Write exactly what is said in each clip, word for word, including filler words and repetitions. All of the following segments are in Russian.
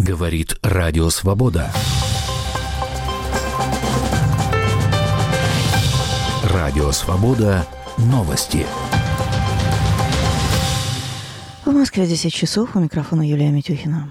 Говорит Радио Свобода. Радио Свобода. Новости. В Москве десять часов. У микрофона Юлия Митюхина.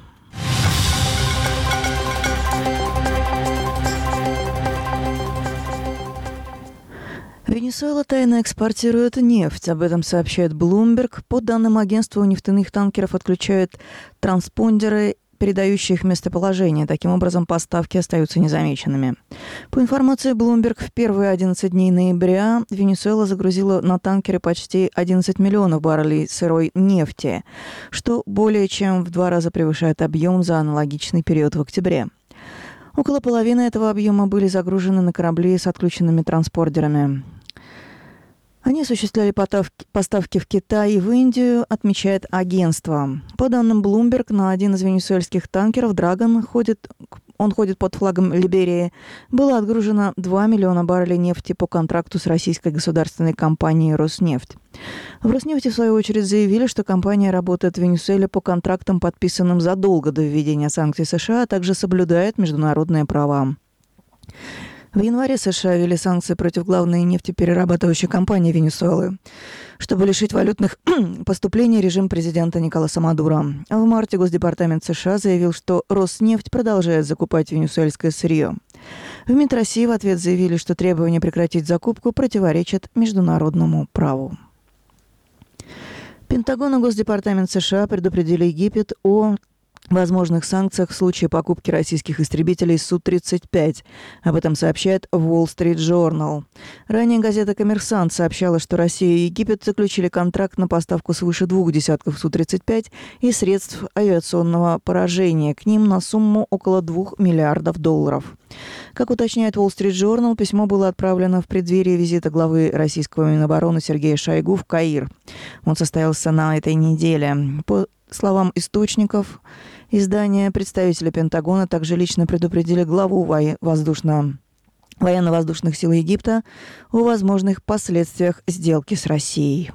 Венесуэла тайно экспортирует нефть. Об этом сообщает Bloomberg. По данным агентства, у нефтяных танкеров отключают транспондеры, передающие их местоположение. Таким образом, поставки остаются незамеченными. По информации Bloomberg, в первые одиннадцать дней ноября Венесуэла загрузила на танкеры почти одиннадцать миллионов баррелей сырой нефти, что более чем в два раза превышает объем за аналогичный период в октябре. Около половины этого объема были загружены на корабли с отключенными транспортерами. Они осуществляли поставки в Китай и в Индию, отмечает агентство. По данным Bloomberg, на один из венесуэльских танкеров «Драгон» ходит, он ходит под флагом Либерии, было отгружено два миллиона баррелей нефти по контракту с российской государственной компанией «Роснефть». В «Роснефти», в свою очередь, заявили, что компания работает в Венесуэле по контрактам, подписанным задолго до введения санкций США, а также соблюдает международные права. В январе США ввели санкции против главной нефтеперерабатывающей компании Венесуэлы, чтобы лишить валютных поступлений режим президента Николаса Мадуро. В марте Госдепартамент США заявил, что Роснефть продолжает закупать венесуэльское сырье. В МИД России в ответ заявили, что требование прекратить закупку противоречит международному праву. Пентагон и Госдепартамент США предупредили Египет о возможных санкциях в случае покупки российских истребителей Су тридцать пять. Об этом сообщает Wall Street Journal. Ранее газета «Коммерсант» сообщала, что Россия и Египет заключили контракт на поставку свыше двух десятков Су тридцать пять и средств авиационного поражения к ним на сумму около двух миллиардов долларов. Как уточняет Wall Street Journal, письмо было отправлено в преддверии визита главы российского Минобороны Сергея Шойгу в Каир. Он состоялся на этой неделе. По словам источников издания, представители Пентагона также лично предупредили главу воздушно... военно-воздушных сил Египта о возможных последствиях сделки с Россией.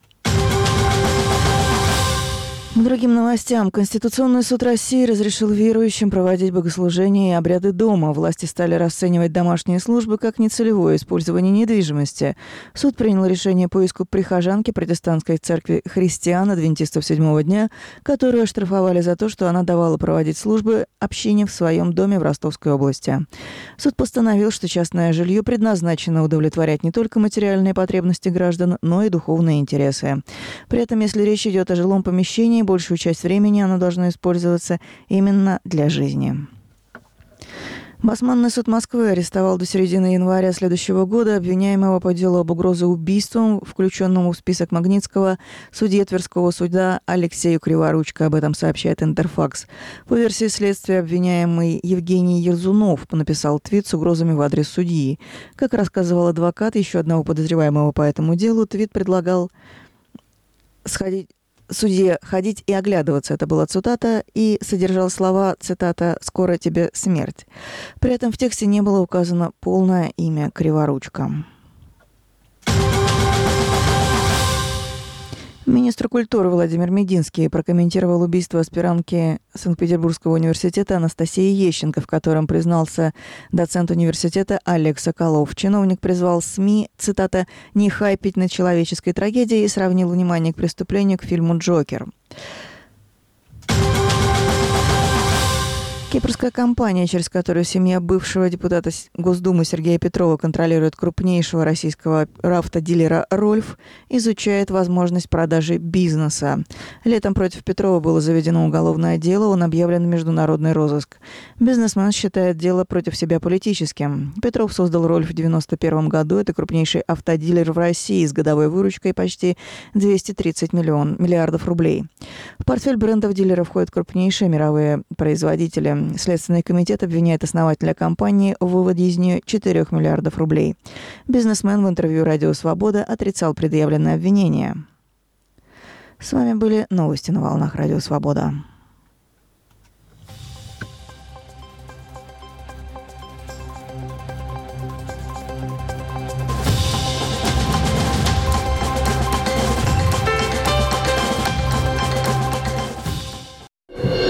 К другим новостям. Конституционный суд России разрешил верующим проводить богослужения и обряды дома. Власти стали расценивать домашние службы как нецелевое использование недвижимости. Суд принял решение по иску прихожанки протестантской церкви христиан адвентистов седьмого дня, которую оштрафовали за то, что она давала проводить службы общине в своем доме в Ростовской области. Суд постановил, что частное жилье предназначено удовлетворять не только материальные потребности граждан, но и духовные интересы. При этом, если речь идет о жилом помещении, большую часть времени оно должно использоваться именно для жизни. Басманный суд Москвы арестовал до середины января следующего года обвиняемого по делу об угрозе убийством, включенному в список Магнитского, судье Тверского суда Алексею Криворучко. Об этом сообщает Интерфакс. По версии следствия, обвиняемый Евгений Ерзунов написал твит с угрозами в адрес судьи. Как рассказывал адвокат еще одного подозреваемого по этому делу, твит предлагал сходить судье ходить и оглядываться, это была цитата, и содержал слова, цитата, «скоро тебе смерть». При этом в тексте не было указано полное имя Криворучко. Министр культуры Владимир Мединский прокомментировал убийство аспирантки Санкт-Петербургского университета Анастасии Ещенко, в котором признался доцент университета Олег Соколов. Чиновник призвал СМИ, цитата, «не хайпить над человеческой трагедией» и сравнил внимание к преступлению к фильму «Джокер». Кипрская компания, через которую семья бывшего депутата Госдумы Сергея Петрова контролирует крупнейшего российского автодилера «Рольф», изучает возможность продажи бизнеса. Летом против Петрова было заведено уголовное дело, он объявлен в международный розыск. Бизнесмен считает дело против себя политическим. Петров создал «Рольф» в девяносто первом году. Это крупнейший автодилер в России с годовой выручкой почти двести тридцать миллиардов рублей. В портфель брендов дилера входят крупнейшие мировые производители. Следственный комитет обвиняет основателя компании в выводе из нее четырёх миллиардов рублей. Бизнесмен в интервью «Радио Свобода» отрицал предъявленное обвинение. С вами были новости на волнах «Радио Свобода».